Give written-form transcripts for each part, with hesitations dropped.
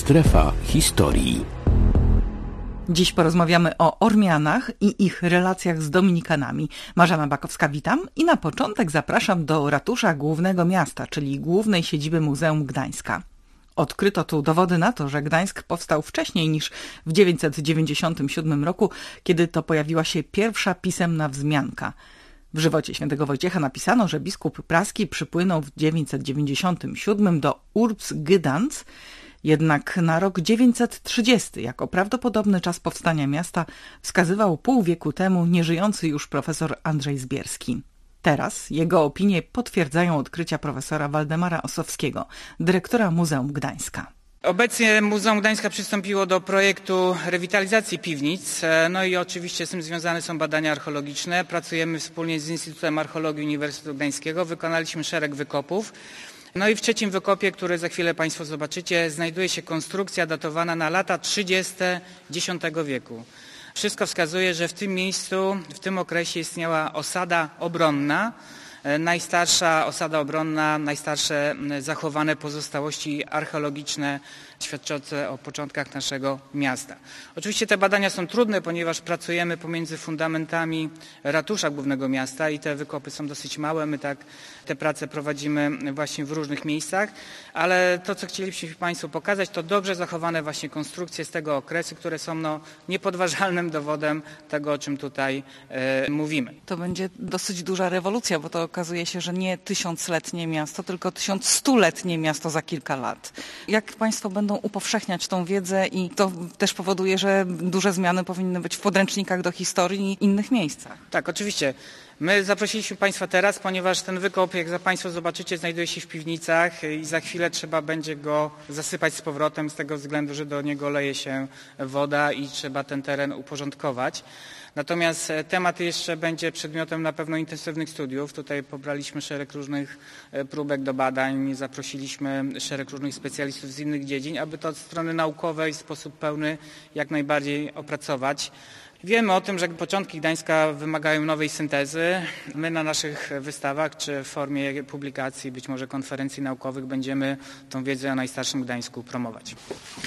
Strefa historii. Dziś porozmawiamy o Ormianach i ich relacjach z Dominikanami. Marzena Bakowska, witam i na początek zapraszam do ratusza głównego miasta, czyli głównej siedziby Muzeum Gdańska. Odkryto tu dowody na to, że Gdańsk powstał wcześniej niż w 997 roku, kiedy to pojawiła się pierwsza pisemna wzmianka. W żywocie świętego Wojciecha napisano, że biskup praski przypłynął w 997 do Urbs Gdyńsk, jednak na rok 930 jako prawdopodobny czas powstania miasta wskazywał pół wieku temu nieżyjący już profesor Andrzej Zbierski. Teraz jego opinie potwierdzają odkrycia profesora Waldemara Ossowskiego, dyrektora Muzeum Gdańska. Obecnie Muzeum Gdańska przystąpiło do projektu rewitalizacji piwnic, no i oczywiście z tym związane są badania archeologiczne. Pracujemy wspólnie z Instytutem Archeologii Uniwersytetu Gdańskiego, wykonaliśmy szereg wykopów. No i w trzecim wykopie, który za chwilę Państwo zobaczycie, znajduje się konstrukcja datowana na lata 30. X wieku. Wszystko wskazuje, że w tym miejscu, w tym okresie istniała osada obronna, najstarsza osada obronna, najstarsze zachowane pozostałości archeologiczne świadczące o początkach naszego miasta. Oczywiście te badania są trudne, ponieważ pracujemy pomiędzy fundamentami ratusza głównego miasta i te wykopy są dosyć małe. My tak te prace prowadzimy właśnie w różnych miejscach, ale to, co chcielibyśmy Państwu pokazać, to dobrze zachowane właśnie konstrukcje z tego okresu, które są niepodważalnym dowodem tego, o czym tutaj mówimy. To będzie dosyć duża rewolucja, bo to okazuje się, że nie 1000-letnie miasto, tylko 1100-letnie miasto za kilka lat. Jak Państwo będą upowszechniać tą wiedzę i to też powoduje, że duże zmiany powinny być w podręcznikach do historii i innych miejscach. Tak, oczywiście. My zaprosiliśmy Państwa teraz, ponieważ ten wykop, jak Państwo zobaczycie, znajduje się w piwnicach i za chwilę trzeba będzie go zasypać z powrotem z tego względu, że do niego leje się woda i trzeba ten teren uporządkować. Natomiast temat jeszcze będzie przedmiotem na pewno intensywnych studiów. Tutaj pobraliśmy szereg różnych próbek do badań, zaprosiliśmy szereg różnych specjalistów z innych dziedzin, aby to od strony naukowej w sposób pełny jak najbardziej opracować. Wiemy o tym, że początki Gdańska wymagają nowej syntezy. My na naszych wystawach czy w formie publikacji, być może konferencji naukowych będziemy tą wiedzę o najstarszym Gdańsku promować.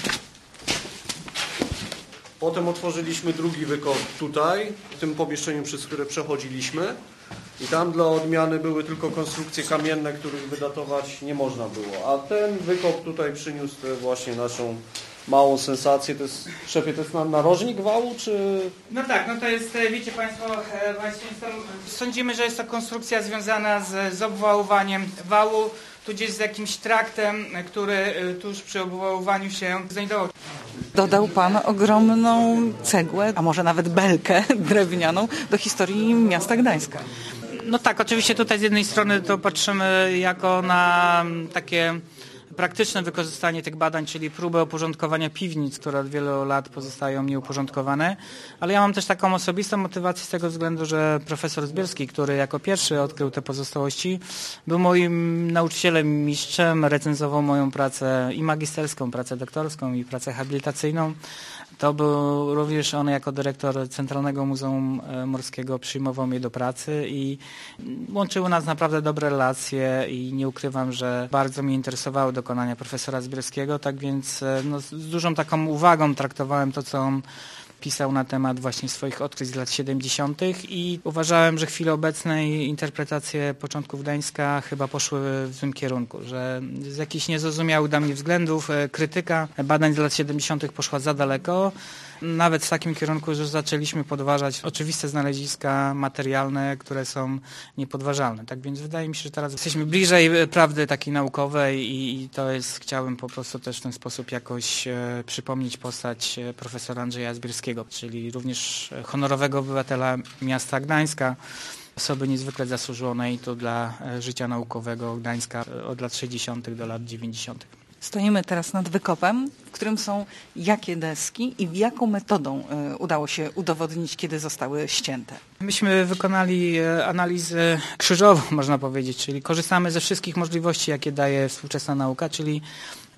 Potem otworzyliśmy drugi wykop tutaj, w tym pomieszczeniu, przez które przechodziliśmy. I tam dla odmiany były tylko konstrukcje kamienne, których wydatować nie można było. A ten wykop tutaj przyniósł właśnie naszą małą sensację. To jest, szefie, to jest narożnik wału, czy... No tak, no to jest, wiecie Państwo, właśnie sądzimy, że jest to konstrukcja związana z obwałowaniem wału, tudzież z jakimś traktem, który tuż przy obwałowaniu się znajdował. Dodał Pan ogromną cegłę, a może nawet belkę drewnianą do historii miasta Gdańska. No tak, oczywiście tutaj z jednej strony to patrzymy jako na takie praktyczne wykorzystanie tych badań, czyli próbę uporządkowania piwnic, które od wielu lat pozostają nieuporządkowane, ale ja mam też taką osobistą motywację z tego względu, że profesor Zbierski, który jako pierwszy odkrył te pozostałości, był moim nauczycielem, mistrzem, recenzował moją pracę i magisterską, pracę doktorską i pracę habilitacyjną. To był również on jako dyrektor Centralnego Muzeum Morskiego, przyjmował mnie do pracy i łączyły nas naprawdę dobre relacje i nie ukrywam, że bardzo mnie interesowały dokonania profesora Zbierskiego, tak więc z dużą taką uwagą traktowałem to, co on pisał na temat właśnie swoich odkryć z lat 70. i uważałem, że w chwili obecnej interpretacje początków Gdańska chyba poszły w złym kierunku, że z jakichś niezrozumiałych dla mnie względów krytyka badań z lat 70. poszła za daleko, nawet w takim kierunku, że zaczęliśmy podważać oczywiste znaleziska materialne, które są niepodważalne. Tak więc wydaje mi się, że teraz jesteśmy bliżej prawdy takiej naukowej i to jest, chciałem po prostu też w ten sposób jakoś przypomnieć postać profesora Andrzeja Zbierskiego, czyli również honorowego obywatela miasta Gdańska, osoby niezwykle zasłużonej tu dla życia naukowego Gdańska od lat 60. do lat 90. Stoimy teraz nad wykopem, w którym są jakie deski i jaką metodą udało się udowodnić, kiedy zostały ścięte? Myśmy wykonali analizę krzyżową, można powiedzieć, czyli korzystamy ze wszystkich możliwości, jakie daje współczesna nauka, czyli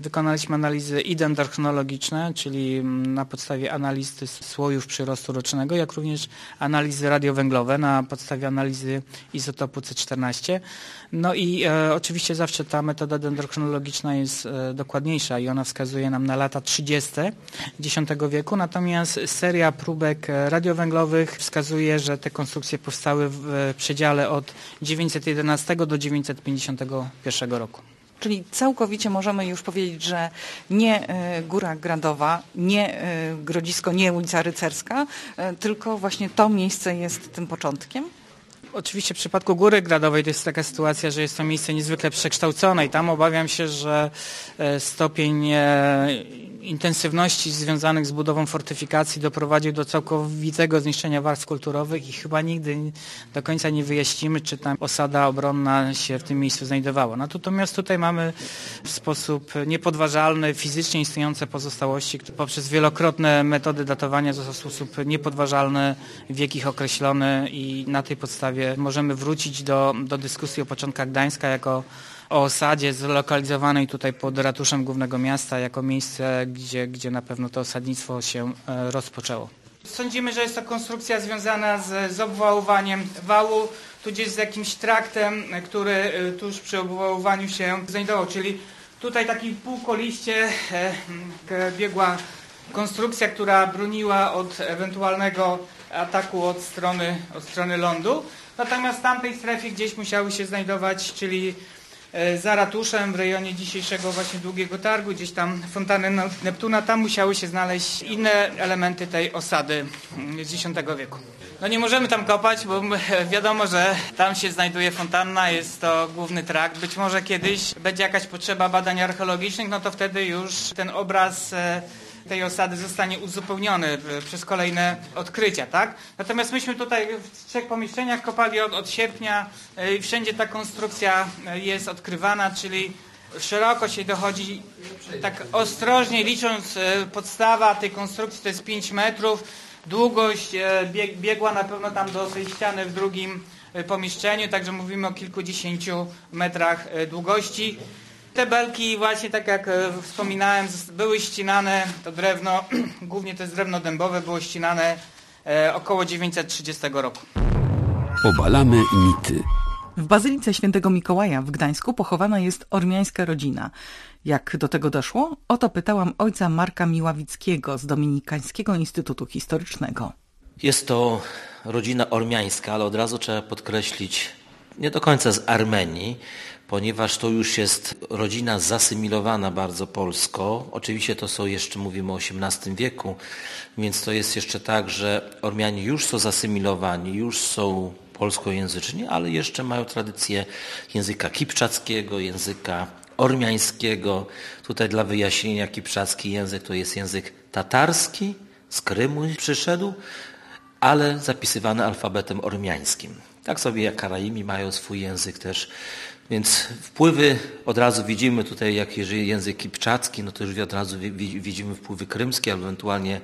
Wykonaliśmy analizy i dendrochronologiczne, czyli na podstawie analizy słojów przyrostu rocznego, jak również analizy radiowęglowe na podstawie analizy izotopu C14. No i oczywiście zawsze ta metoda dendrochronologiczna jest dokładniejsza i ona wskazuje nam na lata 30. X wieku, natomiast seria próbek radiowęglowych wskazuje, że te konstrukcje powstały w przedziale od 911 do 951 roku. Czyli całkowicie możemy już powiedzieć, że nie Góra Gradowa, nie Grodzisko, nie ulica Rycerska, tylko właśnie to miejsce jest tym początkiem? Oczywiście w przypadku Góry Gradowej to jest taka sytuacja, że jest to miejsce niezwykle przekształcone i tam obawiam się, że stopień intensywności związanych z budową fortyfikacji doprowadził do całkowitego zniszczenia warstw kulturowych i chyba nigdy do końca nie wyjaśnimy, czy tam osada obronna się w tym miejscu znajdowała. Natomiast tutaj mamy w sposób niepodważalny fizycznie istniejące pozostałości, które poprzez wielokrotne metody datowania został w sposób niepodważalny wiek ich określony i na tej podstawie możemy wrócić do dyskusji o początkach Gdańska jako o osadzie zlokalizowanej tutaj pod ratuszem głównego miasta, jako miejsce, gdzie na pewno to osadnictwo się rozpoczęło. Sądzimy, że jest to konstrukcja związana z obwałowaniem wału, tudzież z jakimś traktem, który tuż przy obwałowaniu się znajdował, czyli tutaj taki półkoliście biegła konstrukcja, która broniła od ewentualnego ataku od strony lądu. Natomiast w tamtej strefie gdzieś musiały się znajdować, czyli za ratuszem w rejonie dzisiejszego właśnie Długiego Targu, gdzieś tam fontanny Neptuna, tam musiały się znaleźć inne elementy tej osady z X wieku. No nie możemy tam kopać, bo wiadomo, że tam się znajduje fontanna, jest to główny trakt. Być może kiedyś będzie jakaś potrzeba badań archeologicznych, no to wtedy już ten obraz tej osady zostanie uzupełniony przez kolejne odkrycia, tak? Natomiast myśmy tutaj w 3 pomieszczeniach kopali od sierpnia i wszędzie ta konstrukcja jest odkrywana, czyli szeroko się dochodzi, tak ostrożnie licząc, podstawa tej konstrukcji to jest 5 metrów, długość biegła na pewno tam do tej ściany w drugim pomieszczeniu, także mówimy o kilkudziesięciu metrach długości. Te belki właśnie, tak jak wspominałem, były ścinane, to drewno, głównie to jest drewno dębowe, było ścinane około 930 roku. Obalamy mity. W Bazylice Świętego Mikołaja w Gdańsku pochowana jest ormiańska rodzina. Jak do tego doszło? O to pytałam ojca Marka Miławickiego z Dominikańskiego Instytutu Historycznego. Jest to rodzina ormiańska, ale od razu trzeba podkreślić, nie do końca z Armenii, ponieważ to już jest rodzina zasymilowana bardzo polsko. Oczywiście to są jeszcze, mówimy o XVIII wieku, więc to jest jeszcze tak, że Ormianie już są zasymilowani, już są polskojęzyczni, ale jeszcze mają tradycję języka kipczackiego, języka ormiańskiego. Tutaj dla wyjaśnienia, kipczacki język to jest język tatarski, z Krymu przyszedł, ale zapisywany alfabetem ormiańskim. Tak sobie jak Karaimi mają swój język też. Więc wpływy od razu widzimy tutaj, jak jeżeli język kipczacki, no to już od razu widzimy wpływy krymskie, albo ewentualnie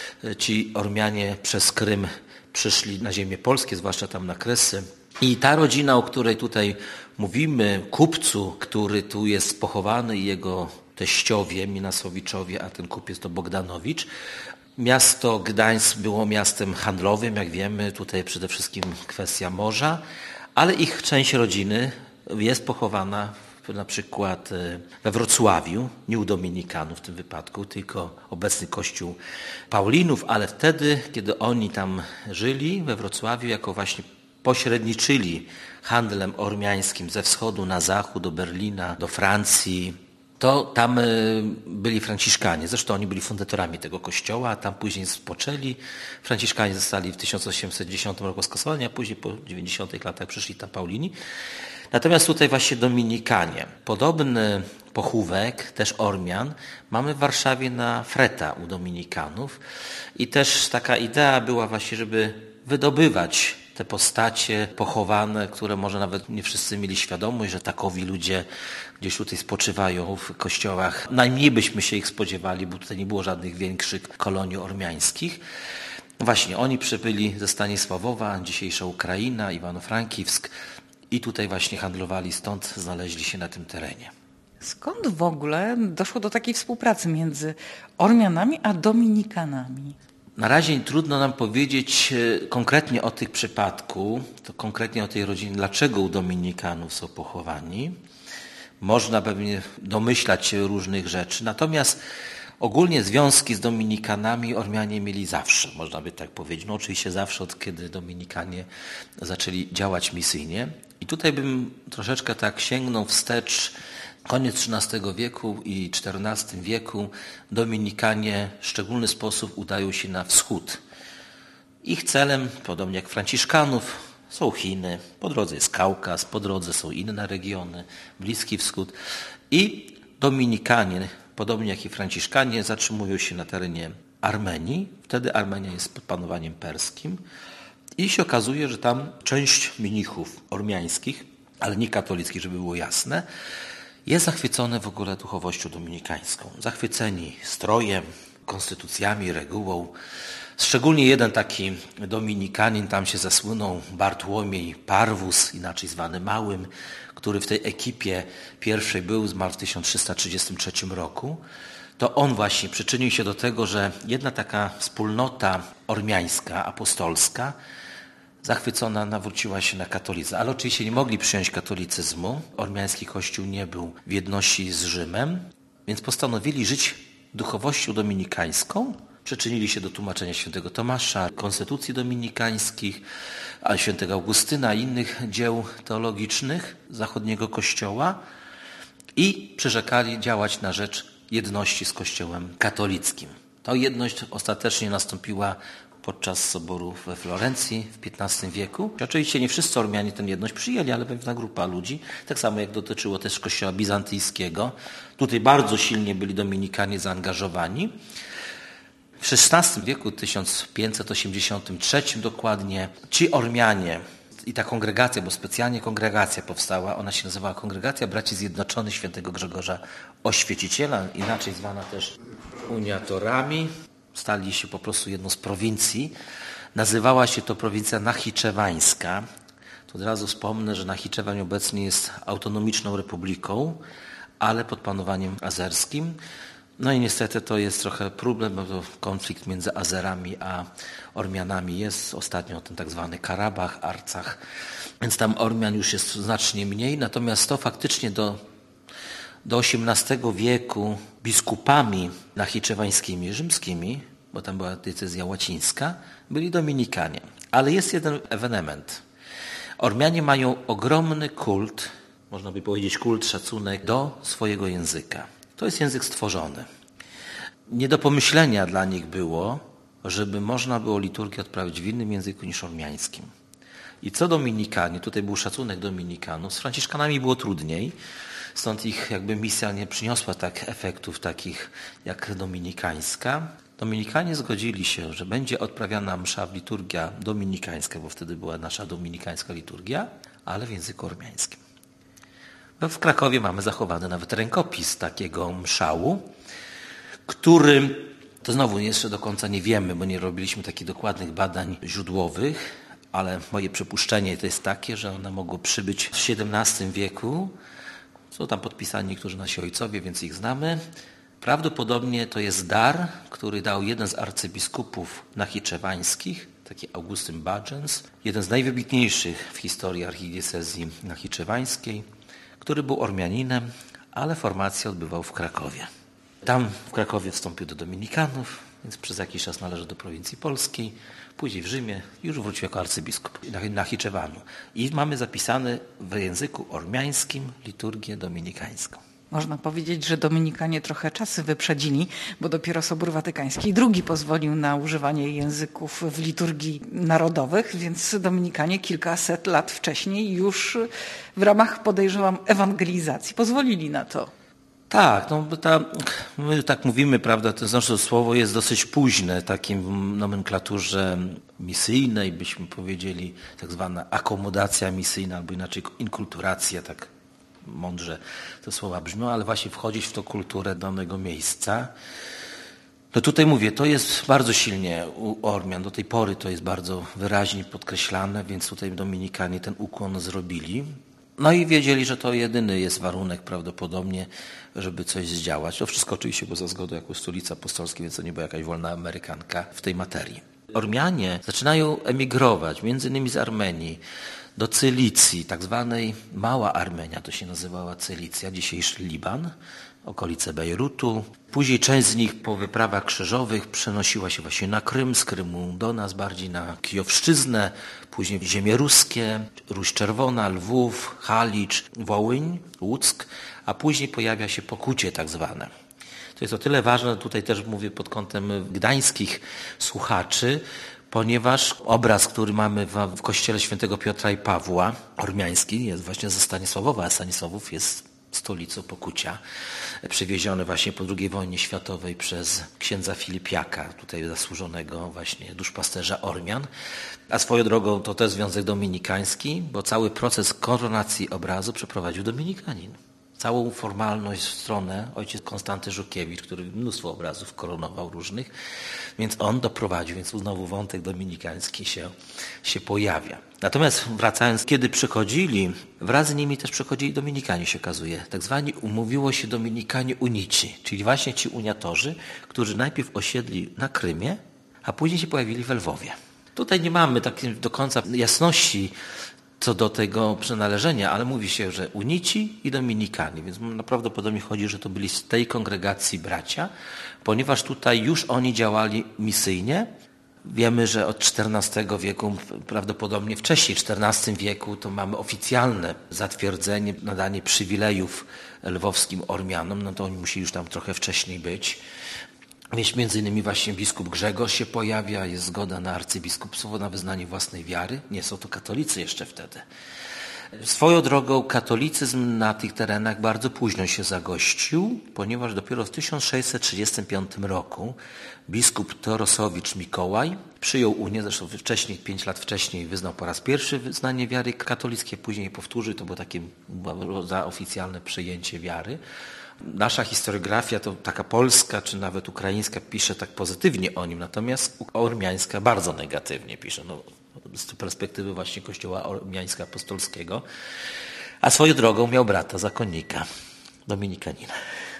ci Ormianie przez Krym przyszli na ziemię polskie, zwłaszcza tam na Kresy. I ta rodzina, o której tutaj mówimy, kupcu, który tu jest pochowany i jego teściowie, Minasowiczowie, a ten kupiec to Bogdanowicz. Miasto Gdańsk było miastem handlowym, jak wiemy, tutaj przede wszystkim kwestia morza, ale ich część rodziny jest pochowana na przykład we Wrocławiu, nie u Dominikanów w tym wypadku, tylko obecny kościół Paulinów, ale wtedy, kiedy oni tam żyli we Wrocławiu, jako właśnie pośredniczyli handlem ormiańskim ze wschodu na zachód, do Berlina, do Francji, to tam byli Franciszkanie. Zresztą oni byli fundatorami tego kościoła, a tam później spoczęli. Franciszkanie zostali w 1810 roku skasowani, a później po 90 latach przyszli tam Paulini. Natomiast tutaj właśnie Dominikanie. Podobny pochówek, też Ormian, mamy w Warszawie na Freta u Dominikanów. I też taka idea była właśnie, żeby wydobywać te postacie pochowane, które może nawet nie wszyscy mieli świadomość, że takowi ludzie gdzieś tutaj spoczywają w kościołach. Najmniej byśmy się ich spodziewali, bo tutaj nie było żadnych większych kolonii ormiańskich. Właśnie oni przybyli ze Stanisławowa, dzisiejsza Ukraina, Iwano-Frankiwsk i tutaj właśnie handlowali, stąd znaleźli się na tym terenie. Skąd w ogóle doszło do takiej współpracy między Ormianami a Dominikanami? Na razie trudno nam powiedzieć konkretnie o tych przypadku, to konkretnie o tej rodzinie, dlaczego u Dominikanów są pochowani. Można pewnie domyślać się różnych rzeczy, natomiast ogólnie związki z Dominikanami Ormianie mieli zawsze, można by tak powiedzieć. No oczywiście zawsze, od kiedy Dominikanie zaczęli działać misyjnie. I tutaj bym troszeczkę tak sięgnął wstecz. Koniec XIII wieku i XIV wieku Dominikanie w szczególny sposób udają się na wschód. Ich celem, podobnie jak Franciszkanów, są Chiny, po drodze jest Kaukaz, po drodze są inne regiony, Bliski Wschód. I Dominikanie, podobnie jak i Franciszkanie, zatrzymują się na terenie Armenii. Wtedy Armenia jest pod panowaniem perskim. I się okazuje, że tam część mnichów ormiańskich, ale nie katolickich, żeby było jasne, jest zachwycone w ogóle duchowością dominikańską. Zachwyceni strojem, konstytucjami, regułą. Szczególnie jeden taki dominikanin tam się zasłynął, Bartłomiej Parwus, inaczej zwany Małym, który w tej ekipie pierwszej był, zmarł w 1333 roku. To on właśnie przyczynił się do tego, że jedna taka wspólnota ormiańska, apostolska, zachwycona nawróciła się na katolicyzm. Ale oczywiście nie mogli przyjąć katolicyzmu. Ormiański kościół nie był w jedności z Rzymem, więc postanowili żyć duchowością dominikańską. Przyczynili się do tłumaczenia świętego Tomasza, konstytucji dominikańskich, świętego Augustyna i innych dzieł teologicznych zachodniego kościoła i przyrzekali działać na rzecz jedności z kościołem katolickim. Ta jedność ostatecznie nastąpiła podczas soboru we Florencji w XV wieku. Oczywiście nie wszyscy Ormianie tę jedność przyjęli, ale pewna grupa ludzi, tak samo jak dotyczyło też kościoła bizantyjskiego. Tutaj bardzo silnie byli Dominikanie zaangażowani. W XVI wieku, 1583 dokładnie, ci Ormianie i ta kongregacja, bo specjalnie kongregacja powstała, ona się nazywała Kongregacja Braci Zjednoczonych Świętego Grzegorza Oświeciciela, inaczej zwana też uniatorami. Stali się po prostu jedną z prowincji. Nazywała się to prowincja nachiczewańska. To od razu wspomnę, że Nachiczewań obecnie jest autonomiczną republiką, ale pod panowaniem azerskim. No i niestety to jest trochę problem, bo to konflikt między Azerami a Ormianami jest. Ostatnio o tym tak zwany Karabach, Arcach. Więc tam Ormian już jest znacznie mniej. Natomiast to faktycznie do XVIII wieku biskupami nachiczewańskimi, rzymskimi, bo tam była decyzja łacińska, byli Dominikanie. Ale jest jeden ewenement. Ormianie mają ogromny kult, można by powiedzieć kult, szacunek do swojego języka. To jest język stworzony. Nie do pomyślenia dla nich było, żeby można było liturgię odprawić w innym języku niż ormiańskim. I co Dominikanie, tutaj był szacunek Dominikanów, z Franciszkanami było trudniej, stąd ich jakby misja nie przyniosła tak efektów takich jak dominikańska. Dominikanie zgodzili się, że będzie odprawiana msza, liturgia dominikańska, bo wtedy była nasza dominikańska liturgia, ale w języku ormiańskim. W Krakowie mamy zachowany nawet rękopis takiego mszału, który, to znowu jeszcze do końca nie wiemy, bo nie robiliśmy takich dokładnych badań źródłowych, ale moje przypuszczenie to jest takie, że one mogły przybyć w XVII wieku. Są tam podpisani niektórzy nasi ojcowie, więc ich znamy. Prawdopodobnie to jest dar, który dał jeden z arcybiskupów nachiczewańskich, taki Augustyn Bagens, jeden z najwybitniejszych w historii archidiecezji nachiczewańskiej, który był Ormianinem, ale formację odbywał w Krakowie. Tam w Krakowie wstąpił do Dominikanów, więc przez jakiś czas należy do prowincji polskiej. Później w Rzymie już wrócił jako arcybiskup Nachiczewanu. I mamy zapisane w języku ormiańskim liturgię dominikańską. Można powiedzieć, że Dominikanie trochę czasy wyprzedzili, bo dopiero Sobór Watykański II pozwolił na używanie języków w liturgii narodowych, więc Dominikanie kilkaset lat wcześniej już w ramach, podejrzewam, ewangelizacji pozwolili na to. Tak, no my tak mówimy, prawda, to znaczy słowo jest dosyć późne, takim w nomenklaturze misyjnej, byśmy powiedzieli, tak zwana akomodacja misyjna, albo inaczej inkulturacja, tak mądrze te słowa brzmią, ale właśnie wchodzić w tą kulturę danego miejsca. No tutaj mówię, to jest bardzo silnie u Ormian, do tej pory to jest bardzo wyraźnie podkreślane, więc tutaj Dominikanie ten ukłon zrobili. No i wiedzieli, że to jedyny jest warunek prawdopodobnie, żeby coś zdziałać. To wszystko oczywiście było za zgodą jako stolicy apostolskiej, więc to nie była jakaś wolna Amerykanka w tej materii. Ormianie zaczynają emigrować, między innymi z Armenii, do Cylicji, tak zwanej Mała Armenia, to się nazywała Cylicja, dzisiejszy Liban, okolice Bejrutu. Później część z nich po wyprawach krzyżowych przenosiła się właśnie na Krym, z Krymu do nas, bardziej na Kijowszczyznę, później ziemie ruskie, Ruś Czerwona, Lwów, Halicz, Wołyń, Łuck, a później pojawia się Pokucie tak zwane. To jest o tyle ważne, tutaj też mówię pod kątem gdańskich słuchaczy, ponieważ obraz, który mamy w kościele świętego Piotra i Pawła, ormiański, jest właśnie ze Stanisławowa, a Stanisławów jest stolicą Pokucia, przywieziony właśnie po II wojnie światowej przez księdza Filipiaka, tutaj zasłużonego właśnie duszpasterza Ormian. A swoją drogą to też związek dominikański, bo cały proces koronacji obrazu przeprowadził dominikanin. Całą formalność w stronę ojciec Konstanty Żukiewicz, który mnóstwo obrazów koronował różnych, więc on doprowadził, więc znowu wątek dominikański się pojawia. Natomiast wracając, kiedy przychodzili, wraz z nimi też przychodzili dominikanie, się okazuje. Tak zwani umówiło się dominikanie unici, czyli właśnie ci uniatorzy, którzy najpierw osiedli na Krymie, a później się pojawili w Lwowie. Tutaj nie mamy takiej do końca jasności co do tego przynależenia, ale mówi się, że unici i dominikanie, więc prawdopodobnie chodzi, że to byli z tej kongregacji bracia, ponieważ tutaj już oni działali misyjnie. Wiemy, że od XIV wieku, prawdopodobnie wcześniej, w XIV wieku, to mamy oficjalne zatwierdzenie, nadanie przywilejów lwowskim Ormianom, no to oni musieli już tam trochę wcześniej być. Więc między innymi właśnie biskup Grzegorz się pojawia, jest zgoda na arcybiskupstwo, na wyznanie własnej wiary. Nie są to katolicy jeszcze wtedy. Swoją drogą katolicyzm na tych terenach bardzo późno się zagościł, ponieważ dopiero w 1635 roku biskup Torosowicz Mikołaj przyjął Unię, zresztą wcześniej, 5 lat wcześniej wyznał po raz pierwszy wyznanie wiary katolickiej, później powtórzył, to było takie za oficjalne przyjęcie wiary. Nasza historiografia, to taka polska czy nawet ukraińska, pisze tak pozytywnie o nim, natomiast ormiańska bardzo negatywnie pisze, z perspektywy właśnie kościoła ormiańska apostolskiego. A swoją drogą miał brata zakonnika, dominikanina.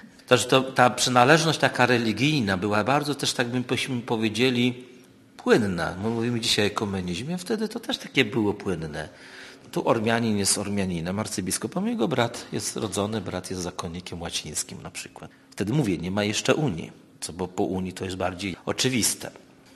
Ta przynależność taka religijna była bardzo też, tak byśmy powiedzieli, płynna. My mówimy dzisiaj o ekumenizmie, wtedy to też takie było płynne. Tu Ormianin jest Ormianinem, arcybiskupem, jego brat jest rodzony, brat jest zakonnikiem łacińskim na przykład. Wtedy mówię, nie ma jeszcze Unii, bo po Unii to jest bardziej oczywiste.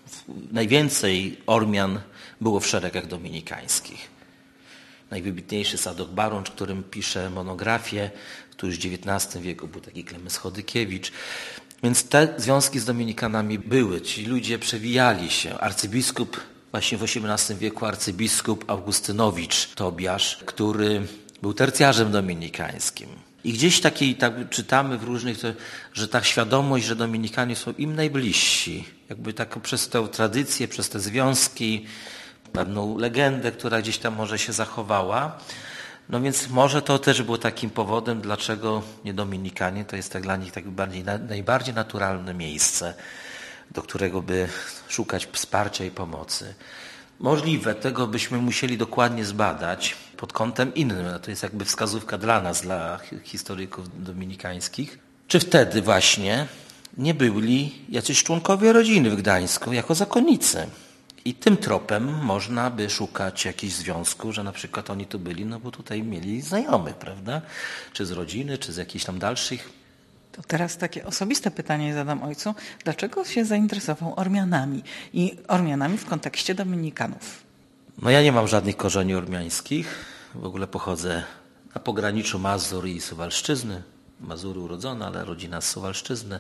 Najwięcej Ormian było w szeregach dominikańskich. Najwybitniejszy Sadok Barącz, którym pisze monografię, tu już w XIX wieku był taki Klemens Chodykiewicz. Więc te związki z dominikanami były, ci ludzie przewijali się. Arcybiskup właśnie w XVIII wieku arcybiskup Augustynowicz Tobiasz, który był tercjarzem dominikańskim. I gdzieś tak czytamy w różnych, że ta świadomość, że dominikanie są im najbliżsi, jakby tak przez tę tradycję, przez te związki, pewną legendę, która gdzieś tam może się zachowała. No więc może to też było takim powodem, dlaczego nie dominikanie, to jest tak dla nich tak najbardziej naturalne miejsce, do którego by szukać wsparcia i pomocy. Możliwe, tego byśmy musieli dokładnie zbadać pod kątem innym, a to jest jakby wskazówka dla nas, dla historyków dominikańskich. Czy wtedy właśnie nie byli jacyś członkowie rodziny w Gdańsku jako zakonnicy? I tym tropem można by szukać jakichś związków, że na przykład oni tu byli, bo tutaj mieli znajomych, prawda? Czy z rodziny, czy z jakichś tam dalszych. To teraz takie osobiste pytanie zadam ojcu. Dlaczego się zainteresował Ormianami i Ormianami w kontekście dominikanów? Ja nie mam żadnych korzeni ormiańskich. W ogóle pochodzę na pograniczu Mazur i Suwalszczyzny. Mazury urodzone, ale rodzina z Suwalszczyzny.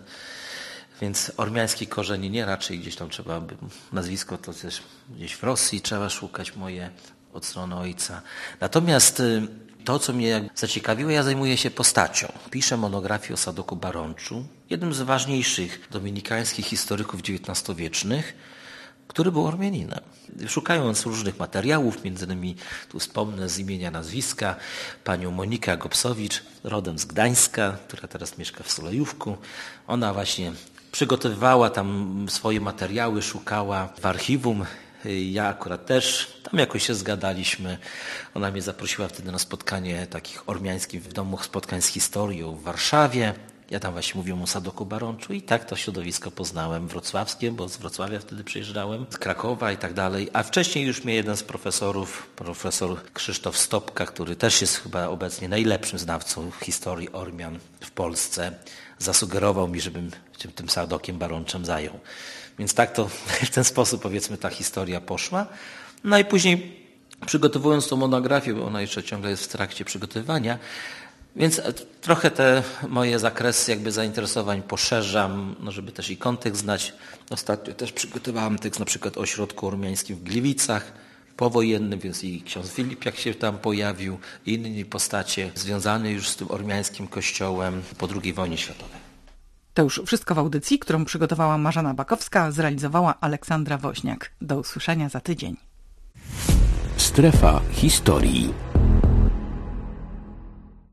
Więc ormiańskich korzeni nie, raczej gdzieś tam trzeba by, nazwisko to też gdzieś w Rosji trzeba szukać moje od strony ojca. Natomiast to, co mnie zaciekawiło, ja zajmuję się postacią. Piszę monografię o Sadoku Barączu, jednym z ważniejszych dominikańskich historyków XIX-wiecznych, który był Ormianinem. Szukając różnych materiałów, między innymi tu wspomnę z imienia, nazwiska, panią Monikę Gopsowicz, rodem z Gdańska, która teraz mieszka w Solejówku. Ona właśnie przygotowywała tam swoje materiały, szukała w archiwum Ja akurat też, tam jakoś się zgadaliśmy. Ona mnie zaprosiła wtedy na spotkanie takich ormiańskich w domu spotkań z historią w Warszawie. Ja tam właśnie mówiłem o Sadoku Baronczu i tak to środowisko poznałem wrocławskie, bo z Wrocławia wtedy przyjeżdżałem, z Krakowa i tak dalej. A wcześniej już mnie jeden z profesorów, profesor Krzysztof Stopka, który też jest chyba obecnie najlepszym znawcą historii Ormian w Polsce, zasugerował mi, żebym się tym Sadokiem Baronczem zajął. Więc tak to w ten sposób, powiedzmy, ta historia poszła. No i później przygotowując tą monografię, bo ona jeszcze ciągle jest w trakcie przygotowywania, więc trochę te moje zakresy jakby zainteresowań poszerzam, no żeby też i kontekst znać. Ostatnio też przygotowałem tekst na przykład o ośrodku ormiańskim w Gliwicach, powojennym, więc i ksiądz Filip jak się tam pojawił, i inni postacie związane już z tym ormiańskim kościołem po II wojnie światowej. To już wszystko w audycji, którą przygotowała Marzena Bakowska, zrealizowała Aleksandra Woźniak. Do usłyszenia za tydzień. Strefa historii.